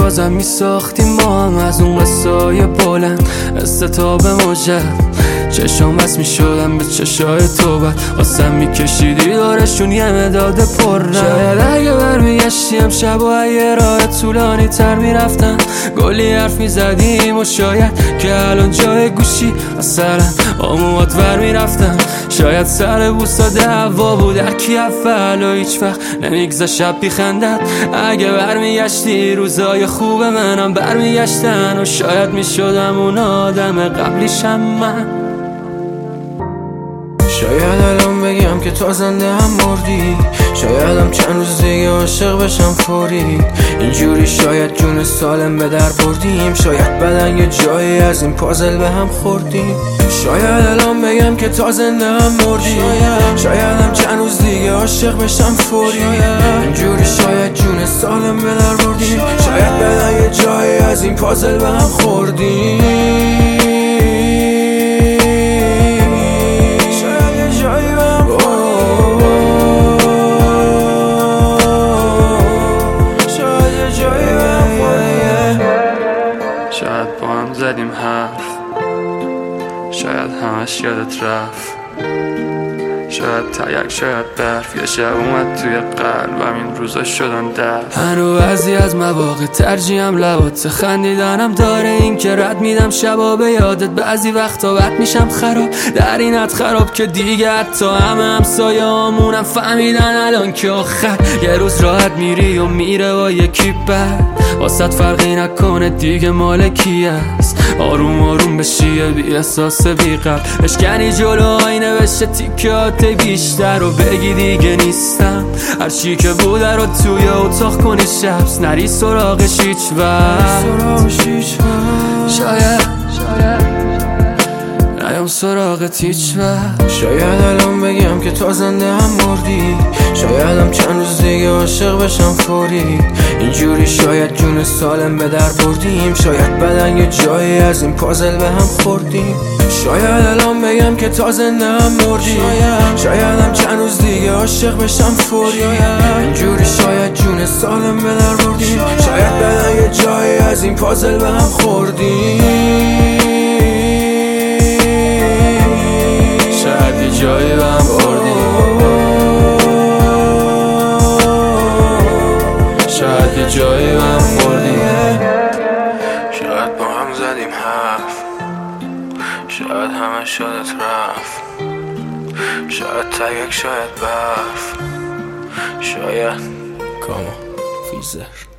بازم میساختیم ما هم از اون قصای بلند استتاب مجد. چشام بس میشدم به چشای تو بد آسم میکشیدی دارشون یه مداد پر. شاید اگه برمیگشتیم شب و اگه راه طولانی تر میرفتم گلی حرف میزدیم و شاید که الان جای گوشی اصلا با موات ور میرفتم. شاید سر بوسا دعوا بود اکی اول و هیچ وقت نمیگذا شب بیخندد. اگه برمیگشتی روزای خوب منم برمیگشتن و شاید میشدم اون آدم قبلیشم من. شاید الان بگم که تا زنده هم مردی، شاید هم چند روز دیگه عاشق بشم فوری. اینجوری شاید جون سالم به در بردیم، شاید بدن یه جایی از این پازل به هم خوردیم. شاید الان بگم که تا زنده هم مردی، شاید هم چند روز دیگه عاشق بشم فوری. اینجوری شاید جون سالم به در بردیم، شاید بدن یه جایی از این پازل به هم خوردیم. شاید با هم زدیم حرف، شاید همش یادت رفت، شاید تیک شاید برف. یه شب اومد توی قلبم این روزا شدن درد. هنو بعضی از مواقع ترجیحم لبات خندیدنم داره این که رد میدم شبا به یادت. بعضی وقتا بد میشم خراب در اینت خراب که دیگه حتی همسایه هامونم فهمیدن الان که آخر یه روز راحت میری و میره با یکی بعد واسه فرقی نکنه دیگه مال کی است. آروم آروم بشی بی احساس بی قلب اشکنی جلو آینه بشه تیکات بیشتر و بگی دیگه نیستم. هرچی که بوده رو توی اتاق کنی شبس نری سراغش هیچ وقت. شاید نیام سراغت هیچ وقت. شاید الان بگم که تا زنده هم مردی، شاید هم چند روز دیگه عاشق بشم فوری. اینجوری شاید جون سالم به در بردیم، شاید بدن یه جایی از این پازل به هم خوردیم. شاید الان بگم که تا زنده هم مردی، شاید هم چند روز دیگه عاشق بشم فوری. اینجوری شاید جون سالم به در بردیم، شاید بدن یه جایی از این پازل به هم خوردیم. شاید یه جایی به هم خوردیم، شاید یه جایی به هم خوردیم. شاید با هم زدیم حرف، شاید همه شادت رفت، شاید تیک شاید برف. شاید کاما فیزر